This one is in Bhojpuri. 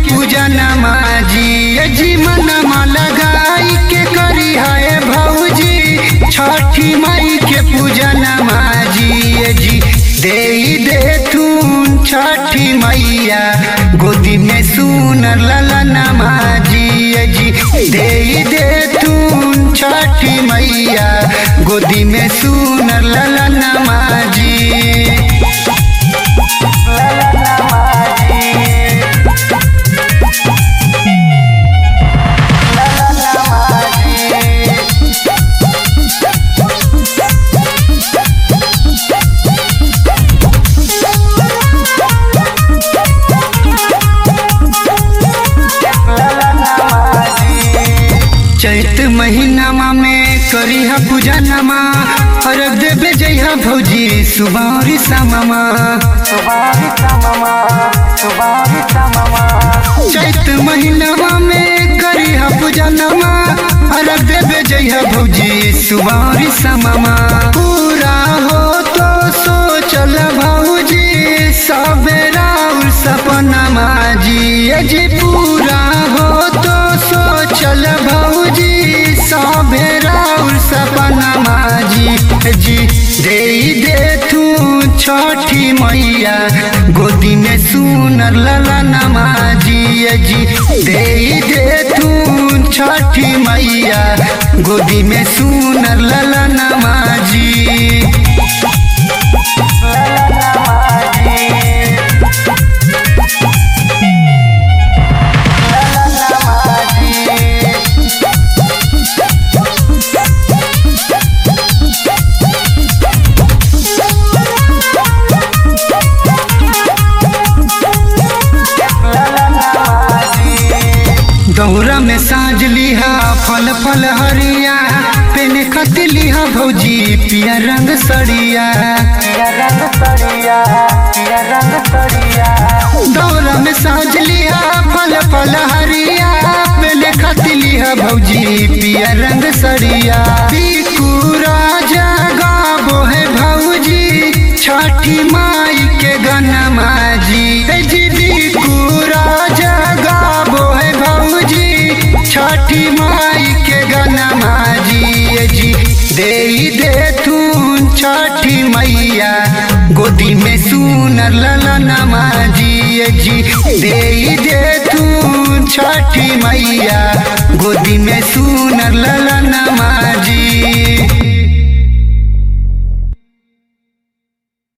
पूजा नमाजी जी मनमा लगाई के करी है भौजी छठी माई के पूजा नमाजी जी दे तू छठी मैया गोदी में सुनर लला नमाजी जी दे तू छठी मैया गोदी में सुनर लला नमाजी। चैत महीनामा में करी हा पूजा नमा अर्घ देवे जइहा भौजी सुबह और शाममा। चैत महीनामा में करी हा पूजा नमा अर्घ देवे जइहा भौजी सुबह और शाममा। पूरा हो तो सोचल भौजी सबेरा और सपनमा जी पूरा हो तो सोचल भौजी सबेरा और सपनमा जी दे तू छठी मैया गोदी में सुनर लला नमाजी जी दे तू छठी मैया गोदी में सुनर लला नमाजी। दौरा में साज लिहा फल फल हरिया पेन खत लिहा भौजी पिया रंग सड़िया। दौरा में साज लिहा फल फल हरिया पेन खत लिहा भौजी पिया रंग सड़िया। बिकू राजा गाबो है भौजी छठी माई के गनमा जी बिकू राजा गाबो है छठी माई के गनमा जी दे तू छठी मैया गोदी में सुनर लला नमाजी जी दे तू छठी मैया गोदी में सुनर लला